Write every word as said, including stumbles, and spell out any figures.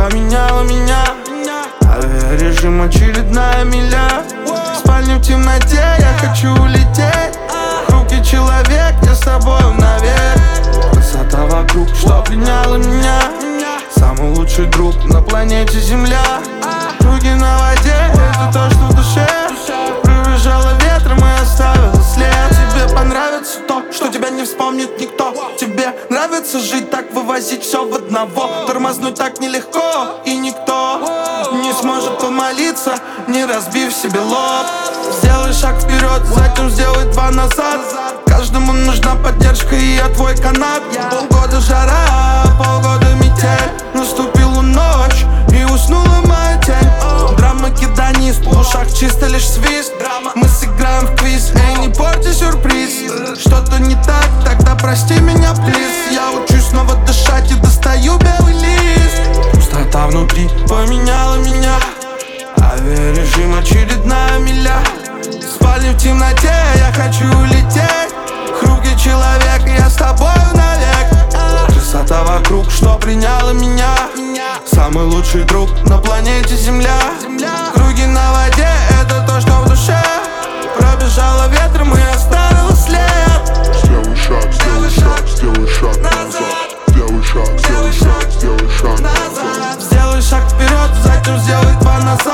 поменяла меня. Авиарежим, очередная миля. В спальне в темноте, я хочу улететь. Руки человек, я с тобою навек. Красота вокруг, что пленяла меня. Самый лучший друг на планете Земля. Руки на воде, это то, что в душе. Пробежала ветром и оставила след. Тебе понравится то, что тебя не вспомнит никто. Тебе нравится жить так, вывозить все в одного. Тормознуть так нелегко, и никто не сможет помолиться, не разбив себе лоб. Сделай шаг вперед, затем сделай два назад. Каждому нужна поддержка, и я твой канат. Полгода жара, полгода метель. Наступила ночь, и уснула моя тень. Драма киданист, в ушах чисто лишь свист. Мы сыграем в квиз, эй, не порти сюрприз. Что-то не так, тогда прости меня, плиз. Я учусь снова дышать и достаю белый лист. Пустота внутри поменяла меня. Авиарежим, очередная миля. В спальне в темноте, я хочу улететь. Круги человек, я с тобою навек. Красота вокруг, что приняла меня. Самый лучший друг на планете Земля. Круги на воде, это то, что в душе. Пробежала ветром и оставила след. Сделай шаг, сделай шаг, сделай шаг назад. Сделай шаг, сделай шаг, сделай шаг назад. Сделай шаг вперед, затем сделай два назад.